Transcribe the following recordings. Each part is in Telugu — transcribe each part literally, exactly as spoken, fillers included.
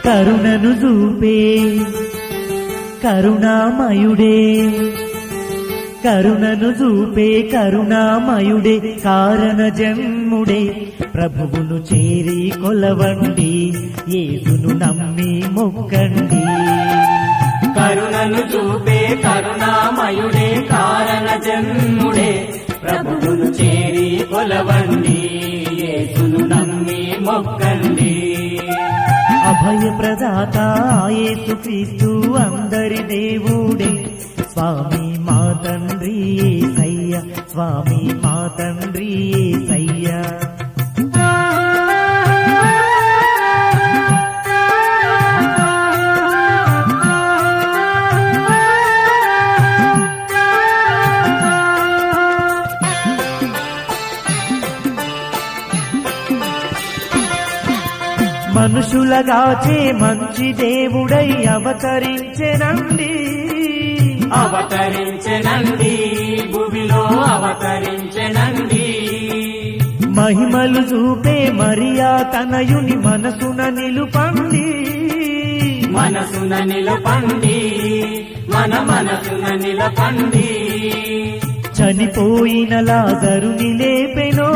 కరుణను చూపే కరుణామయుడే కరుణను చూపే కరుణామయుడే కారణ జన్ముడే ప్రభువును చేరి కొలవండి యేసును నమ్మి మొక్కండి. కరుణను చూపే కరుణామయుడే కారణ జన్ముడే ప్రభువును చేరి కొలవండి యేసును నమ్మి మొక్కండి. అభయ ప్రదాత యేసు క్రీస్తు అందరి దేవుడే స్వామి మా తండ్రి యేసయ్య స్వామి మా తండ్రి యేసయ్య. మనుషులగాచే మంచి దేవుడై అవతరించెనండి అవతరించెనండి భూమిలో అవతరించెనండి. మహిమలు చూపే మరియా తనయుని మనసున నిలుపండి మనసున నిలపండి మన మనసున నిలపండి. చనిపోయిన లాజరుని లేపెనో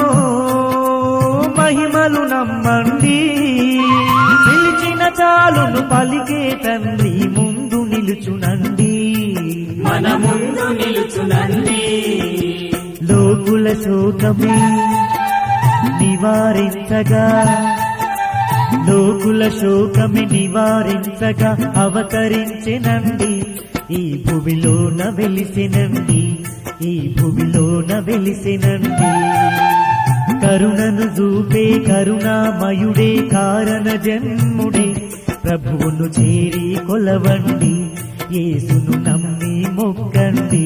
మహిమలు నమ్మండి పిలిచిన చాలును పలికే తండ్రి ముందు నిలుచునండి మన ముందు నిలుచునండి. లోకుల శోకమే నివారించగా లోకుల శోకమే నివారించగా అవతరించెనండి ఈ భూమిలోన వెలిసినండి ఈ భూమిలోన వెలిసినండి. కరుణను చూపే కరుణామయుడే కారణ జన్ముడే ప్రభువును చేరి కొలవండి యేసును నమ్మి మొక్కండి.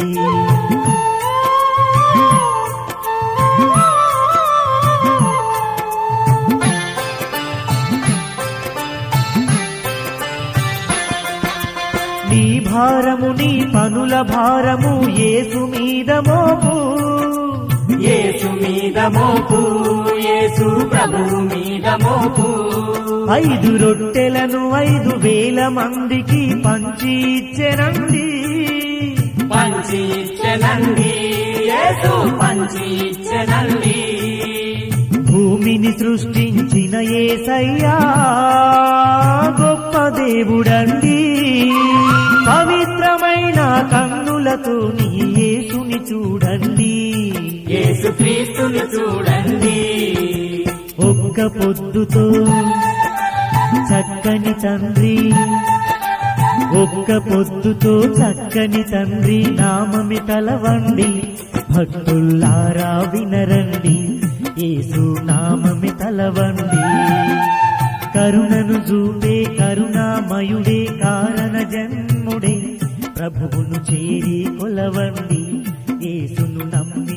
నీ భారము నీ పనుల భారము యేసు మీద మోపు యేసు మీద మోపు యేసు ప్రభువు మీద మోపు. ఐదు రొట్టెలను ఐదు వేల మందికి పంచి ఇచ్చెనండి పంచి ఇచ్చెనండి యేసు పంచి ఇచ్చెనండి. భూమిని సృష్టించిన యేసయ్యా గొప్ప దేవుడండి పవిత్రమైన కన్నులతో నీ యేసుని చూడండి యేసు క్రీస్తుని చూడండి. ఒక్క పొద్దుతో చక్కని తండ్రి ఒక్క పొద్దుతో చక్కని తండ్రి నామమి తలవండి భక్తుల్లారా వినరండి యేసు నామమి తలవండి. కరుణను చూపే కరుణామయుడే కారణ జన్ముడే ప్రభువును చేరి కొలవండి యేసును నమ్మి